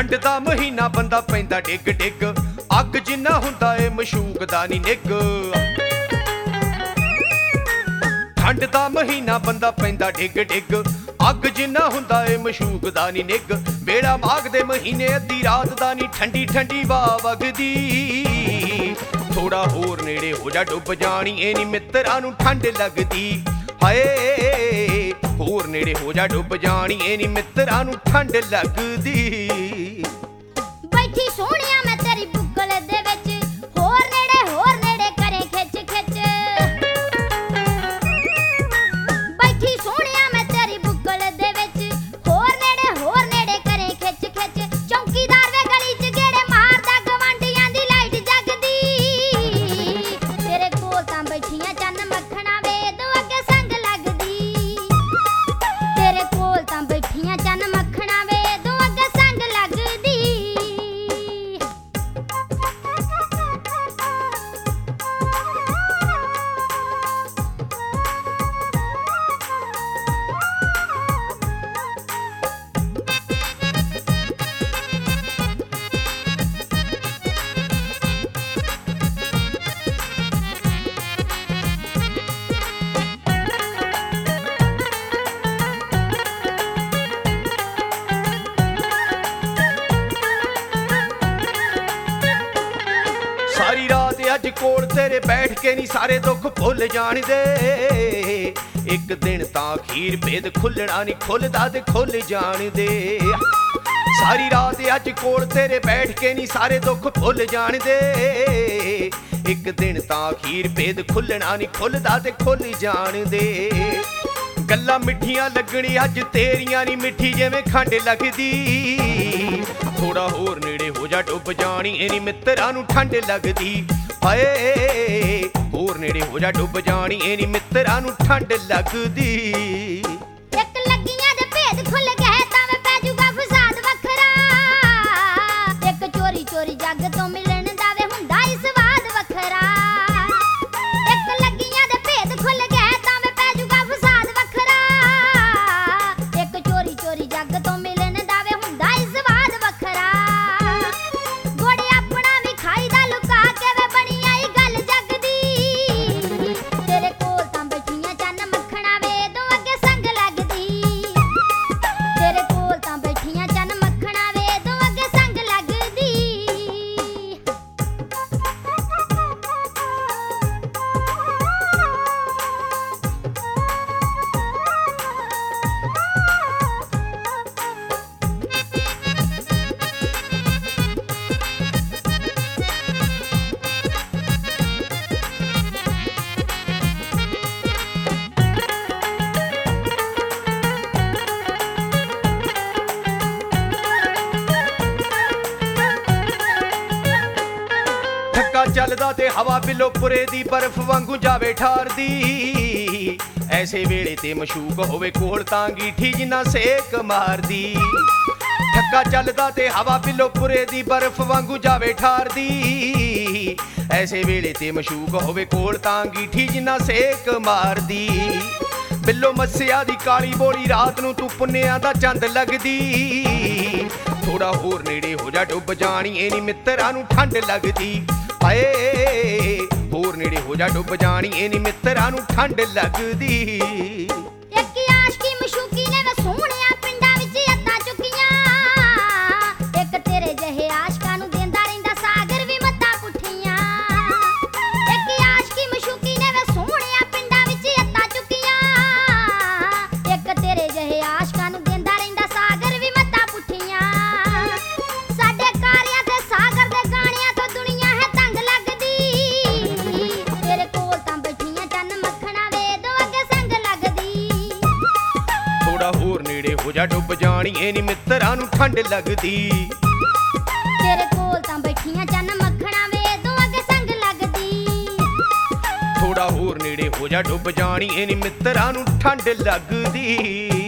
ठंड दा महीना बंदा पैंदा डिग डिग, अग जिन्ना हुंदा ए मशूक दा नी निग। ठंड दा महीना बंदा पैंदा डिग डिग, अग जिन्ना हुंदा ए मशूक दा नी निग। बेड़ा माघ दे महीने अद्धी रात दा नी ठंडी ठंडी वाह वगदी। थोड़ा होर नेड़े हो जा डुब जानी ए नी मित्तरां नूं ठंड लगदी। हाय होर नेड़े हो जा डुब जानी ए नी मित्तरां नूं ठंड लगदी। बैठी सोहणिया मैं तेरी बुगल दे विच, होर नेड़े करे खिच खिच। बैठी सोहणिया मैं तेरी बुगल दे विच, होर नेड़े करे खिच खिच। चौकीदार वे गली च गेड़े मारदा, गवांढियां दी लाइट जगदी। तेरे कोल तां बैठियां चन्न मक्खणा वे दो अगे संग लगदी। तेरे कोल तां बैठियां चन्न मक्खणा वे दो अगे संग लगदी। सारी रात अज कोल तेरे बैठ के नी सारे दुख भुल जान दे। एक दिन तां खीर भेद खुलना नी खुलदा ते खुल जान दे। सारी रात अज कोल तेरे बैठ के नी सारे दुख भुल जान दे। एक दिन तां खीर भेद खुलना नी खुलदा ते खुल जान दे। गल्लां मिठियां लगणी अज तेरियां नी मिठी जिवें खंड लगदी। थोड़ा होर नेड़े हो जा डुब जानी ए नी मित्तरां नूं ठंड लगदी। हाय होर नेड़े हो जा डुब जानी ए नी मित्तरां नूं ठंड लगदी। एक लगियां दे भेद खुल गए तां वे पै जूगा फसाद वखरा। एक चोरी चोरी जग तो मिलन दा वे हुंदा ही स्वाद वखरा। एक लगियां दे भेद खुल गए तां वे पै जूगा फसाद वखरा। एक चोरी चोरी जग तो मिलन दा वे हुंदा ही स्वाद वखरा। गोड़े अपना भी खाईदा लुका के वे बनी आई गल जगदी। तेरे कोल तां बैठियां चन्न मक्खणा वे दो अगे संग लगदी। तेरे कोल तां बैठियां चन्न मक्खणा वे दो अगे संग लगदी। ठक्का चलदा ते हवा बिलो पुरे दी बर्फ वांगू जावे ठारदी। ऐसे वेले ते मशूक होवे कोल तां गीठी जिन्ना सेक मारदी। ठक्का चलदा ते हवा बिलो पुरे दी बर्फ वांगू जावे ठारदी। ऐसे वेले ते मशूक होवे कोल तां गीठी जिन्ना सेक मारदी। बिल्लो मस्सिया दी काली बोली रात नूं तू पुन्निया दा चंद लगदी। थोड़ा होर नेड़े हो जा डुब जानी ए नी मित्तरां नूं ठंड लगदी। हाय होर नेड़े हो जा डुब जानी ए नी मित्तरां नूं ठंड लगदी। एक आशकी मशूकी ने वे सोहणिया पिंडां विच अत्तां चुक्कियां। एक तेरे जहे आशकां नूं देंदा रहिंदा सागर भी मत्तां पुठियां। एक आशकी मशूकी ने वे सोहणिया पिंडां विच अत्तां चुक्कियां। एक तेरे जहे आशकां नूं देंदा रहिंदा सागर भी मत्तां पुठियां। साडे कारियां ते सागर दे गाणियां तो दुनिया है तंग लगदी। तेरे कोल तां बैठियां चन्न मक्खणा वे दो अगे संग लगदी। थोड़ा होर नेड़े हो जा डुब जानी ए नी मित्तरां नूं ठंड लगदी। तेरे कोल तां बैठियां चन्न मक्खणा वे दो अगे संग लगदी। थोड़ा होर नेड़े हो जा डुब जानी ए नी मित्तरां नूं ठंड लगदी।